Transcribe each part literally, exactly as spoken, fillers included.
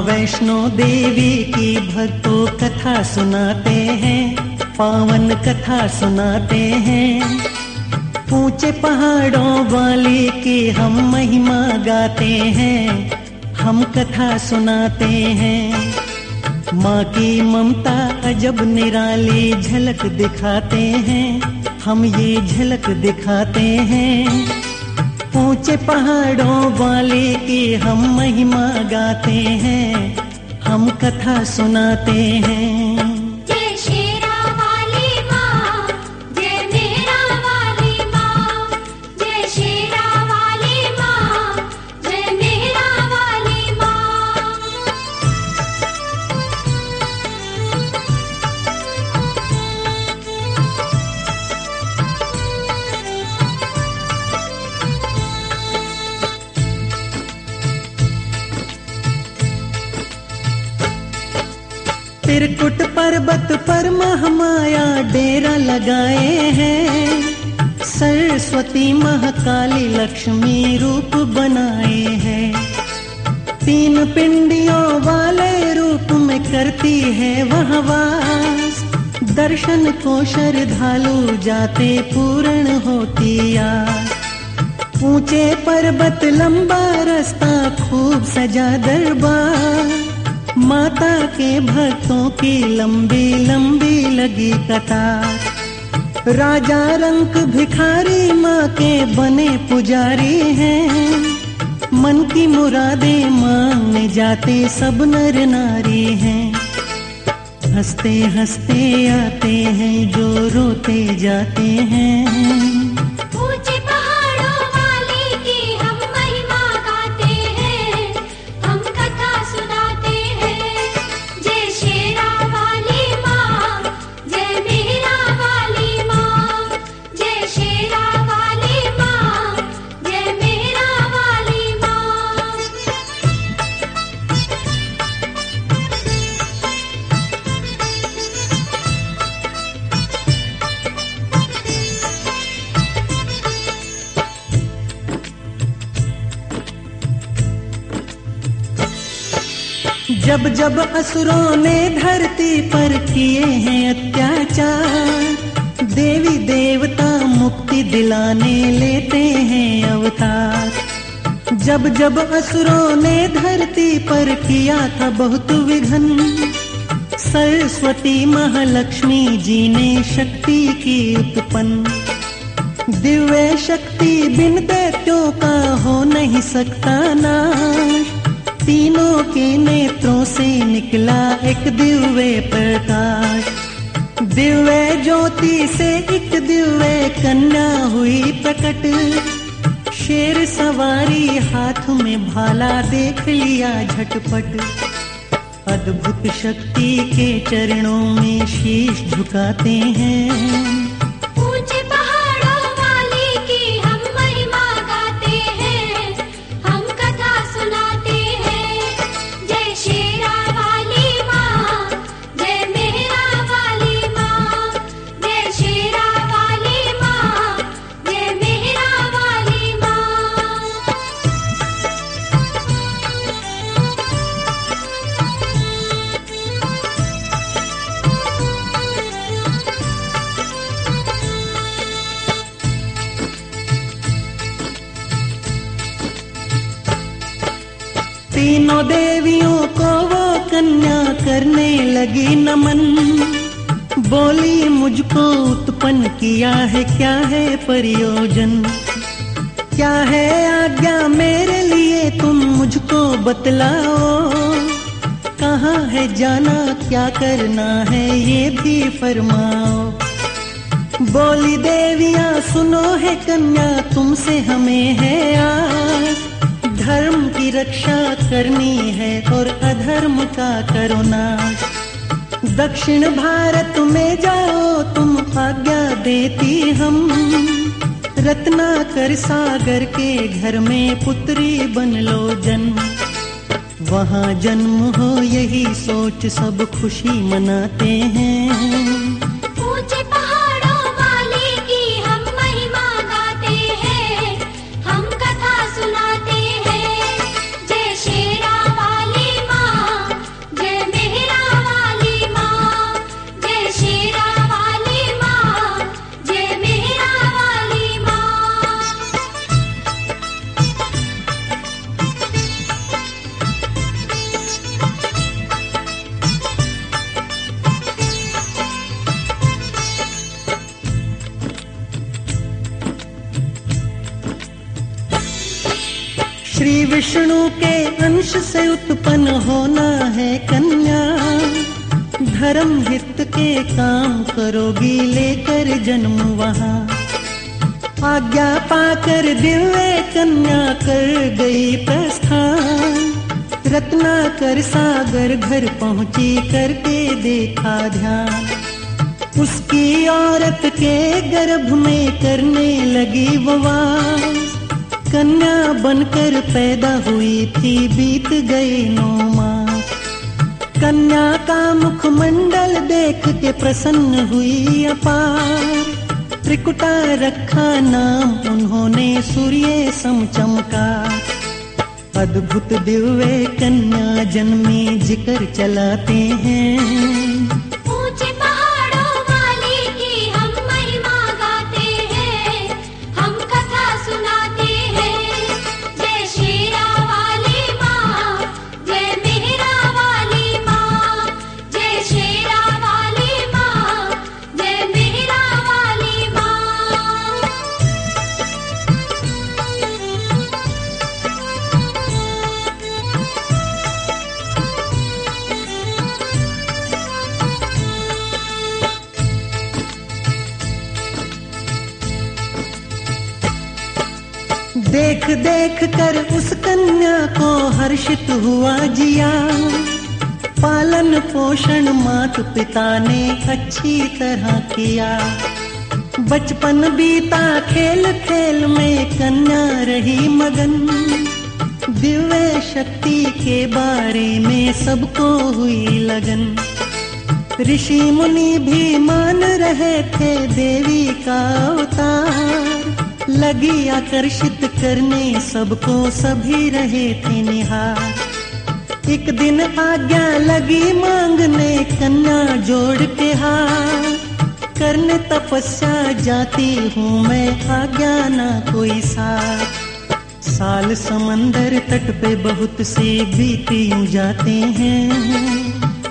वैष्णो देवी की भक्तों कथा सुनाते हैं, पावन कथा सुनाते हैं। ऊंचे पहाड़ों वाली की हम महिमा गाते हैं, हम कथा सुनाते हैं। माँ की ममता अजब निराली झलक दिखाते हैं, हम ये झलक दिखाते हैं। ऊंचे पहाड़ों वाले की हम महिमा गाते हैं, हम कथा सुनाते हैं। जय शेरा वाली माँ, जय मेरा वाली माँ, जय शेरा वाली माँ, जय मेरा वाली माँ। त्रिकुट पर्वत पर महामाया डेरा लगाए हैं, सरस्वती महाकाली लक्ष्मी रूप बनाए हैं। तीन पिंडियों वाले रूप में करती है वह वास, दर्शन को श्रद्धालु जाते पूर्ण होती आस। ऊंचे पर्वत लंबा रास्ता खूब सजा दरबार, माता के भक्तों की लंबी लंबी लगी कतार। राजा रंक भिखारी माँ के बने पुजारी हैं, मन की मुरादें मांगने जाते सब नर नारी हैं। हंसते हंसते आते हैं जो रोते जाते हैं। ऊंचे पहाड़ों वाली की हम महिमा गाते हैं, हम कथा सुनाते हैं। जय शेरा वाली माँ, जय मेरा वाली माँ, जय शेरा वाली माँ, जय मेरा वाली माँ। जब जब असुरों ने धरती पर किए हैं अत्याचार, देवी देवता मुक्ति दिलाने लेते हैं अवतार। जब जब असुरों ने धरती पर किया था बहुत विघन, सरस्वती महालक्ष्मी जी ने शक्ति की उत्पन्न। दिव्य शक्ति बिन दैत्यों का हो नहीं सकता नाश, तीनों के नेत्रों से निकला एक दिव्य प्रकाश। दिव्य ज्योति से एक दिव्य कन्या हुई प्रकट, शेर सवारी हाथ में भाला देख लिया झटपट। अद्भुत शक्ति के चरणों में शीश झुकाते हैं। ऊंचे पहाड़ों वाली की हम महिमा गाते हैं, हम कथा सुनाते हैं। जय शेरा वाली माँ, जय मेरा वाली माँ, जय शेरा वाली माँ, जय मेरा वाली माँ। तीनों देवियों को वो कन्या करने लगी नमन, बोली मुझको उत्पन्न किया है क्या है प्रयोजन। क्या है आज्ञा मेरे लिए तुम मुझको बतलाओ, कहाँ है जाना क्या करना है ये भी फरमाओ। बोली देवियाँ सुनो है कन्या तुमसे हमें है आस, धर्म की रक्षा करनी है और अधर्म का करो नाश। दक्षिण भारत में जाओ तुम आज्ञा देती हम, रत्नाकर सागर के घर में पुत्री बन लो जन्म। वहाँ जन्म हो यही सोच सब खुशी मनाते हैं। ऊंचे पहाड़ों वाली की हम महिमा गाते हैं, हम कथा सुनाते हैं। जय शेरा वाली माँ, श्री विष्णु के अंश से उत्पन्न होना है कन्या, धर्म हित के काम करोगी लेकर जन्म वहाँ। आज्ञा पाकर दिव्य कन्या कर गई प्रस्थान, रत्नाकर सागर घर पहुंची करके देखा ध्यान। उसकी औरत के गर्भ में करने लगी वो वास, कन्या बनकर पैदा हुई थी बीत गए नौ मास। कन्या का मुखमंडल देख के प्रसन्न हुई अपार, त्रिकुटा रखा नाम उन्होंने सूर्य सम चमका। अद्भुत दिव्य कन्या जन्मी जिक्र चलाते हैं, देख देख कर उस कन्या को हर्षित हुआ जिया। पालन पोषण मात पिता ने अच्छी तरह किया, बचपन बीता खेल खेल में कन्या रही मगन। दिव्य शक्ति के बारे में सबको हुई लगन, ऋषि मुनि भी मान रहे थे देवी का अवतार। लगी आकर्षित करने सबको, सभी रहे थे निहार। एक दिन आज्ञा लगी मांगने कन्या जोड़ के हाथ, करने तपस्या जाती हूँ मैं आज्ञा ना कोई साथ। साल समंदर तट पे बहुत से बीत यूं जाते हैं,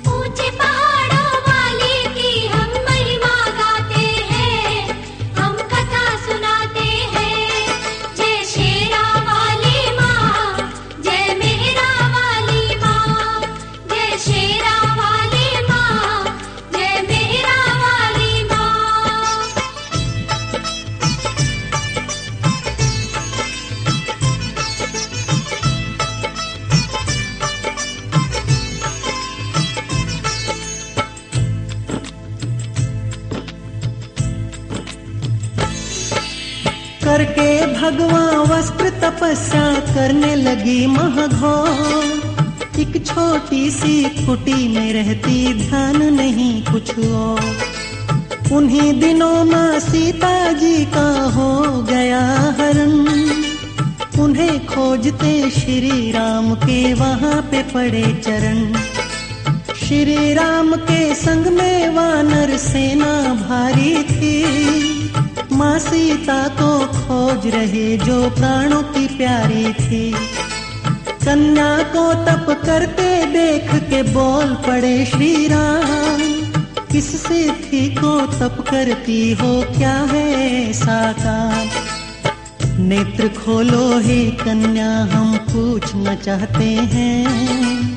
करके भगवान वस्त्र तपस्या करने लगी महाघोर। एक छोटी सी कुटी में रहती, ध्यान नहीं कुछ और। उन्हीं दिनों माँ सीता जी का हो गया हरण, उन्हें खोजते श्री राम के वहाँ पे पड़े चरण। श्री राम के संग में वानर सेना भारी थी, माँ सीता को खोज रहे जो प्राणों की प्यारी थी। कन्या को तप करते देख के बोल पड़े श्री राम, किससे थी को तप करती हो, क्या है ऐसा काम। नेत्र खोलो हे कन्या हम पूछना चाहते हैं,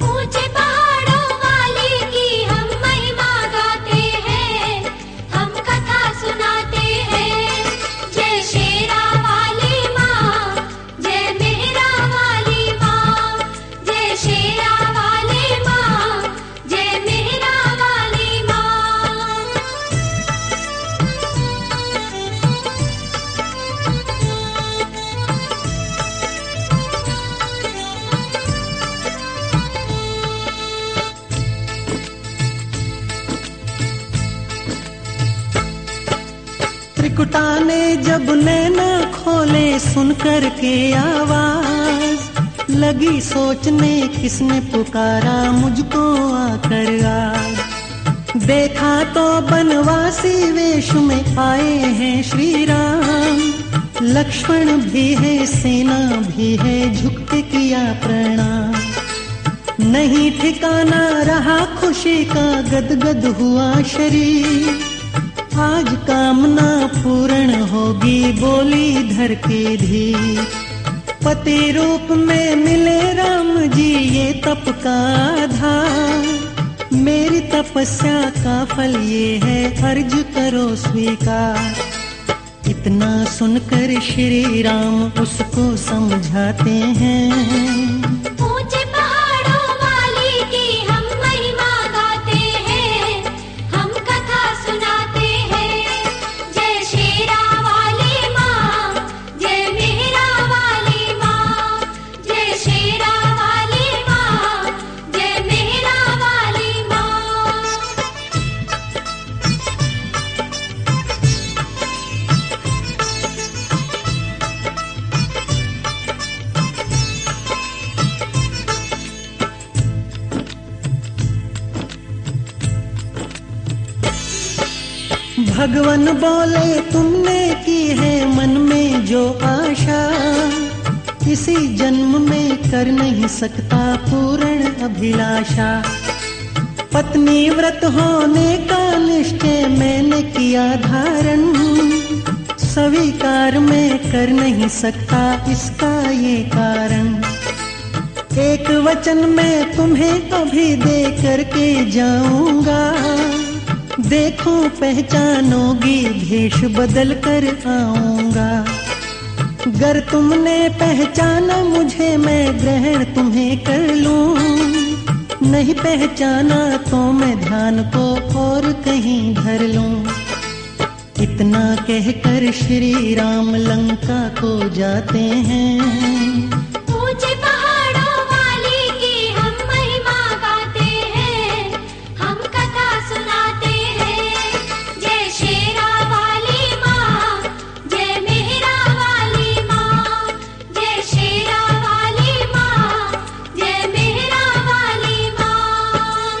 त्रिकुटा ने जब नैना खोले सुन कर के आवाज, लगी सोचने किसने पुकारा मुझको आकर आज। देखा तो बनवासी वेश में आए हैं श्री राम, लक्ष्मण भी है सेना भी है झुक के किया प्रणाम। नहीं ठिकाना रहा खुशी का गदगद हुआ शरीर, आज कामना पूर्ण होगी बोली धर के धीर। पति रूप में मिले राम जी ये तप का आधार। मेरी तपस्या का फल ये है अर्ज करो स्वीकार। इतना सुनकर श्री राम उसको समझाते हैं। ऊंचे पहाड़ों वाली की हम महिमा गाते हैं, हम कथा सुनाते हैं। जय शेरा वाली माँ, जय मेहरा वाली माँ, जय शेरा वाली माँ, जय मेहरा वाली माँ। भगवान बोले तुमने की है मन में जो आशा, इसी जन्म में कर नहीं सकता पूर्ण अभिलाषा। पत्नी व्रत होने का निश्चय मैंने किया धारण, स्वीकार में कर नहीं सकता इसका ये कारण। एक वचन मैं तुम्हें अभी दे करके जाऊंगा, देखो पहचानोगी भेष बदल कर आऊंगा। गर तुमने पहचाना मुझे मैं ग्रहण तुम्हें कर लूं, नहीं पहचाना तो मैं ध्यान को और कहीं धर लूं। इतना कहकर श्री राम लंका को जाते हैं। ऊंचे पहाड़ों वाली की हम महिमा गाते हैं, हम कथा सुनाते हैं। जय शेरा वाली माँ, जय मेहरा वाली माँ, जय शेरा वाली माँ, जय मेहरा वाली माँ।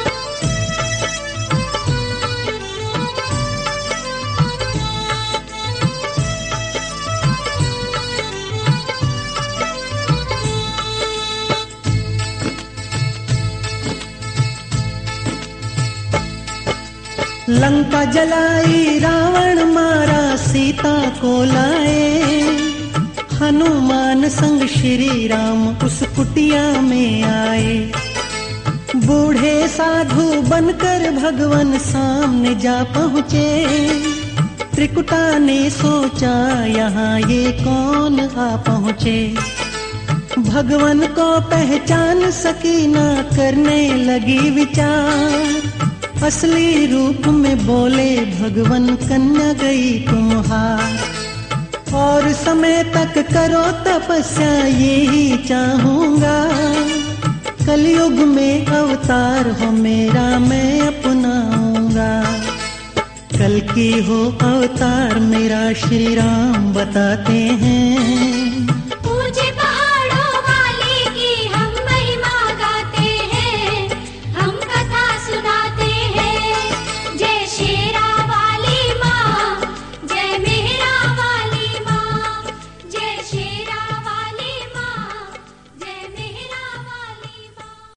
लंका जलाई रावण मारा सीता को लाए, हनुमान संग श्री राम उस कुटिया में आए। बूढ़े साधु बनकर भगवान सामने जा पहुँचे, त्रिकुटा ने सोचा यहाँ ये कौन आ पहुँचे। भगवान को पहचान सकी ना करने लगी विचार, असली रूप में बोले भगवान कन्या गई तुम्हार। और समय तक करो तपस्या यही चाहूंगा, कलयुग में अवतार हो मेरा मैं अपनाऊंगा। कल की हो अवतार मेरा श्री राम बताते हैं।